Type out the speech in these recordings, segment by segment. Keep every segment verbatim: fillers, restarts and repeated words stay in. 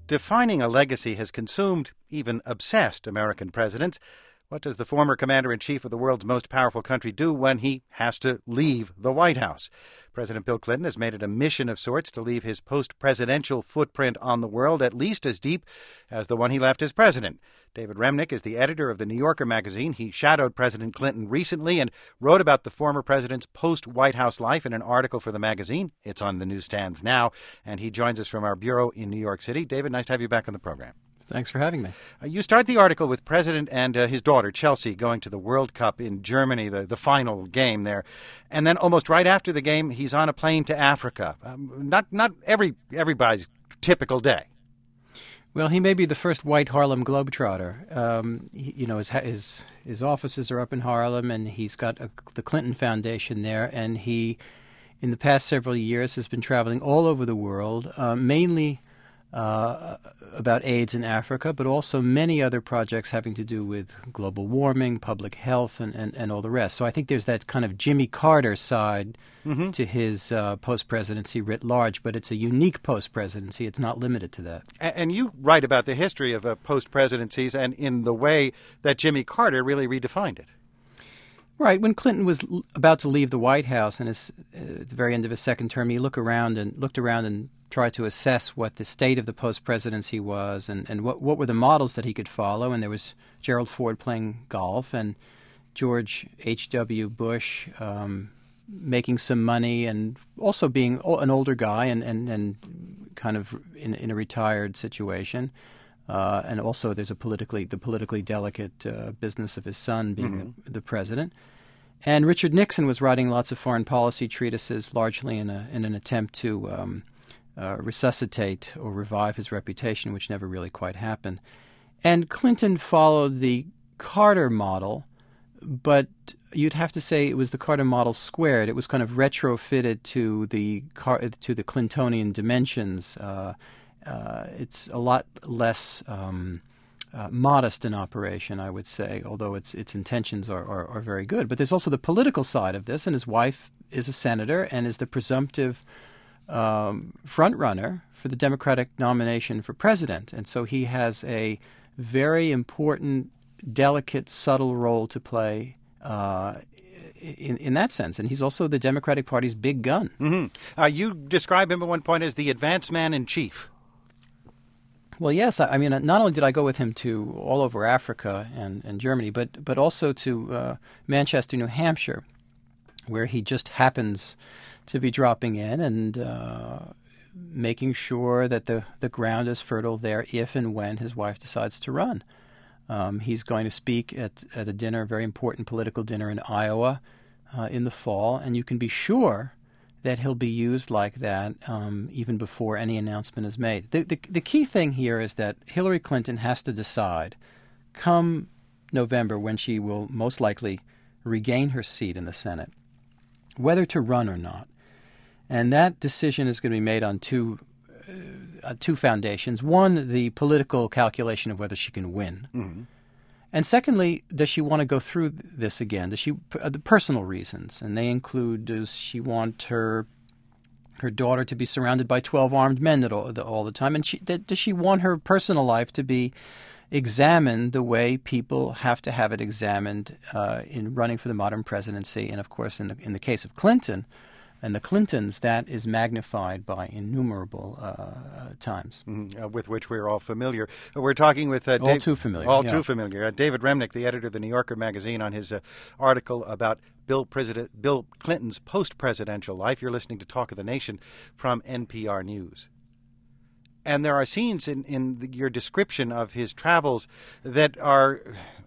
Defining a legacy has consumed even obsessed American presidents. What does the former commander-in-chief of the world's most powerful country do when he has to leave the White House? President Bill Clinton has made it a mission of sorts to leave his post-presidential footprint on the world at least as deep as the one he left as president. David Remnick is the editor of The New Yorker magazine. He shadowed President Clinton recently and wrote about the former president's post-White House life in an article for the magazine. It's on the newsstands now, and he joins us from our bureau in New York City. David, nice to have you back on the program. Thanks for having me. Uh, you start the article with President and uh, his daughter, Chelsea, going to the World Cup in Germany, the, the final game there. And then almost right after the game, he's on a plane to Africa. Um, not not every everybody's typical day. Well, he may be the first white Harlem Globetrotter. Um, he, you know, his, his his offices are up in Harlem, and he's got a, the Clinton Foundation there. And he, in the past several years, has been traveling all over the world, uh, mainly Uh, about AIDS in Africa, but also many other projects having to do with global warming, public health, and, and, and all the rest. So I think there's that kind of Jimmy Carter side mm-hmm. to his uh, post-presidency writ large, but it's a unique post-presidency. It's not limited to that. And, and you write about the history of uh, post-presidencies and in the way that Jimmy Carter really redefined it. Right. When Clinton was l- about to leave the White House and his, uh, at the very end of his second term, he looked around and looked around and tried to assess what the state of the post-presidency was and, and what, what were the models that he could follow. And there was Gerald Ford playing golf and George H W. Bush um, making some money and also being an older guy and, and, and kind of in, in a retired situation. Uh, and also there's a politically the politically delicate uh, business of his son being mm-hmm. the, the president. And Richard Nixon was writing lots of foreign policy treatises, largely in a in an attempt to um, uh, resuscitate or revive his reputation, which never really quite happened. And Clinton followed the Carter model, but you'd have to say it was the Carter model squared. It was kind of retrofitted to the Car- to the Clintonian dimensions. Uh, Uh, it's a lot less um, uh, modest in operation, I would say, although its its intentions are, are, are very good. But there's also the political side of this, and his wife is a senator and is the presumptive um, front-runner for the Democratic nomination for president. And so he has a very important, delicate, subtle role to play uh, in, in that sense. And he's also the Democratic Party's big gun. Mm-hmm. Uh, you describe him at one point as the advance man-in-chief. Well, yes. I mean, not only did I go with him to all over Africa and, and Germany, but but also to uh, Manchester, New Hampshire, where he just happens to be dropping in and uh, making sure that the, the ground is fertile there if and when his wife decides to run. Um, he's going to speak at, at a dinner, a very important political dinner in Iowa uh, in the fall, and you can be sure that he'll be used like that um, even before any announcement is made. The, the the key thing here is that Hillary Clinton has to decide, come November, when she will most likely regain her seat in the Senate, whether to run or not. And that decision is going to be made on two uh, two foundations. One, the political calculation of whether she can win. Mm-hmm. And secondly, does she want to go through this again? Does she uh, the personal reasons, and they include: does she want her her daughter to be surrounded by twelve armed men at all, the, all the time, and she, does she want her personal life to be examined the way people have to have it examined uh, in running for the modern presidency? And of course, in the in the case of Clinton and the Clintons, that is magnified by innumerable uh, times. Mm-hmm. Uh, with which we're all familiar. We're talking with... Uh, all Dave, too familiar. All yeah. too familiar. Uh, David Remnick, the editor of The New Yorker magazine, on his uh, article about Bill, President, Bill Clinton's post-presidential life. You're listening to Talk of the Nation from N P R News. And there are scenes in, in the, your description of his travels that are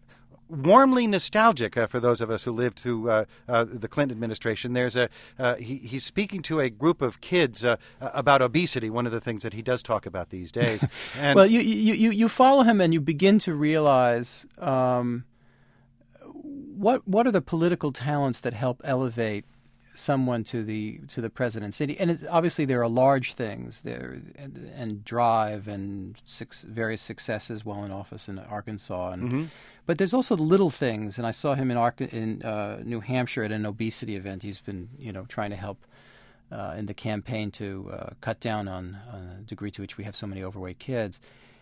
warmly nostalgic uh, for those of us who lived through uh, uh, the Clinton administration. There's a uh, he, he's speaking to a group of kids uh, about obesity. One of the things that he does talk about these days. And well, you, you you you follow him and you begin to realize um, what what are the political talents that help elevate someone to the to the presidency. And it, obviously there are large things there and, and drive and six, various successes while in office in Arkansas and. Mm-hmm. But there's also little things, and I saw him in, Ar- in uh, New Hampshire at an obesity event. He's been, you know, trying to help uh, in the campaign to uh, cut down on, on the degree to which we have so many overweight kids.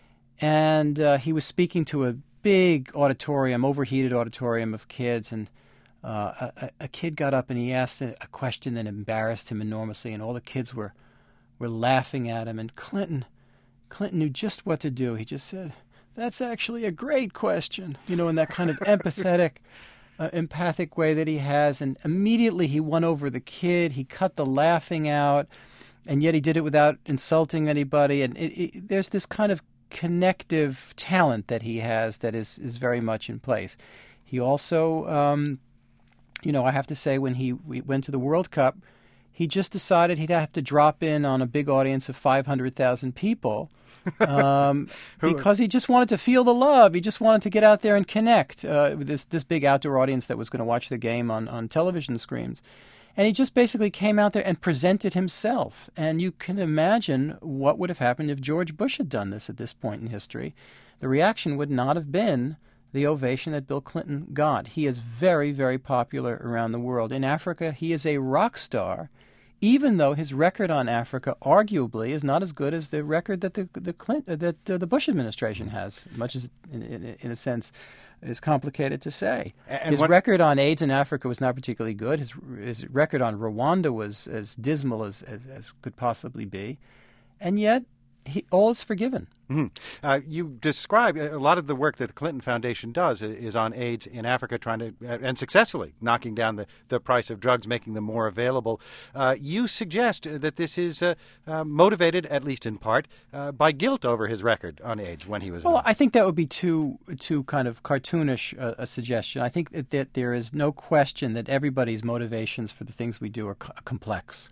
And uh, he was speaking to a big auditorium, overheated auditorium of kids, and uh, a, a kid got up and he asked a, a question that embarrassed him enormously, and all the kids were were laughing at him. And Clinton, Clinton knew just what to do. He just said, "That's actually a great question," you know, in that kind of empathetic, uh, empathic way that he has. And immediately he won over the kid. He cut the laughing out, and yet he did it without insulting anybody. And it, it, there's this kind of connective talent that he has that is, is very much in place. He also, um, you know, I have to say, when he we went to the World Cup, he just decided he'd have to drop in on a big audience of five hundred thousand people um, because he just wanted to feel the love. He just wanted to get out there and connect uh, with this, this big outdoor audience that was going to watch the game on, on television screens. And he just basically came out there and presented himself. And you can imagine what would have happened if George Bush had done this at this point in history. The reaction would not have been the ovation that Bill Clinton got. He is very, very popular around the world. In Africa, he is a rock star, even though his record on Africa arguably is not as good as the record that the the Clinton, that uh, the Bush administration has, much as in, in, in a sense is complicated to say. And his what, record on AIDS in Africa was not particularly good. His his record on Rwanda was as dismal as, as, as could possibly be. And yet, he, all is forgiven. Mm-hmm. Uh, you describe a lot of the work that the Clinton Foundation does is on AIDS in Africa, trying to, uh, and successfully, knocking down the, the price of drugs, making them more available. Uh, you suggest that this is uh, uh, motivated, at least in part, uh, by guilt over his record on AIDS when he was Well, young. I think that would be too, too kind of cartoonish uh, a suggestion. I think that, that there is no question that everybody's motivations for the things we do are co- complex.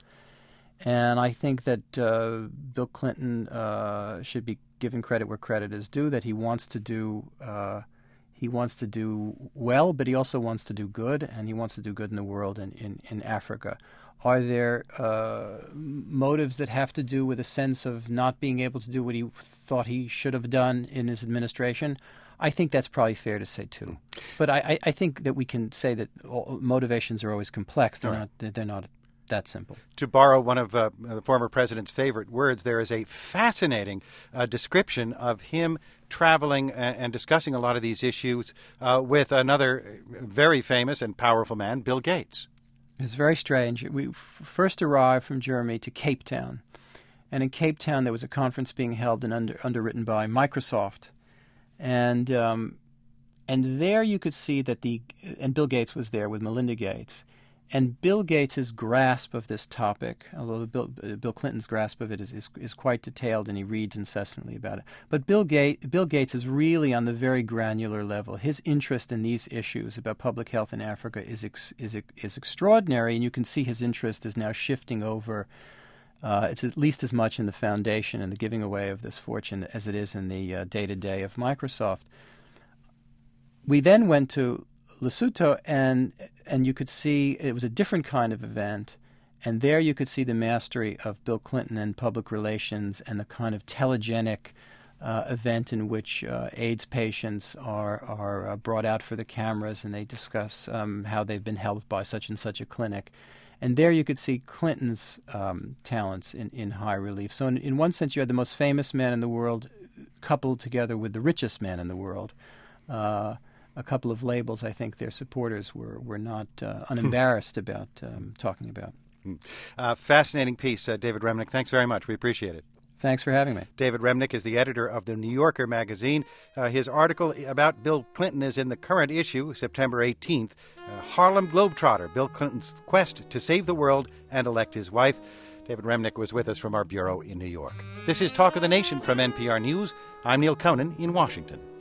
And I think that uh, Bill Clinton uh, should be given credit where credit is due. That he wants to do, uh, he wants to do well, but he also wants to do good, and he wants to do good in the world and in, in Africa. Are there uh, motives that have to do with a sense of not being able to do what he thought he should have done in his administration? I think that's probably fair to say too. But I, I think that we can say that all motivations are always complex. They're right. not. They're not that simple. To borrow one of uh, the former president's favorite words, there is a fascinating uh, description of him traveling and, and discussing a lot of these issues uh, with another very famous and powerful man, Bill Gates. It's very strange. We f- first arrived from Germany to Cape Town. And in Cape Town, there was a conference being held and under, underwritten by Microsoft. And um, and there you could see that the, and Bill Gates was there with Melinda Gates. And Bill Gates' grasp of this topic, although Bill, Bill Clinton's grasp of it is, is, is quite detailed, and he reads incessantly about it. But Bill, Gate, Bill Gates is really on the very granular level. His interest in these issues about public health in Africa is ex, is is extraordinary, and you can see his interest is now shifting over. Uh, it's at least as much in the foundation and the giving away of this fortune as it is in the uh, day-to-day of Microsoft. We then went to Lesotho, and and you could see it was a different kind of event, and there you could see the mastery of Bill Clinton and public relations and the kind of telegenic uh, event in which uh, AIDS patients are are uh, brought out for the cameras, and they discuss um, how they've been helped by such and such a clinic. And there you could see Clinton's um, talents in, in high relief. So in, in one sense, you had the most famous man in the world coupled together with the richest man in the world. Uh, a couple of labels I think their supporters were, were not uh, unembarrassed about um, talking about. Uh, fascinating piece, uh, David Remnick. Thanks very much. We appreciate it. Thanks for having me. David Remnick is the editor of The New Yorker magazine. Uh, his article about Bill Clinton is in the current issue, September eighteenth. Uh, Harlem Globetrotter, Bill Clinton's quest to save the world and elect his wife. David Remnick was with us from our bureau in New York. This is Talk of the Nation from N P R News. I'm Neil Conan in Washington.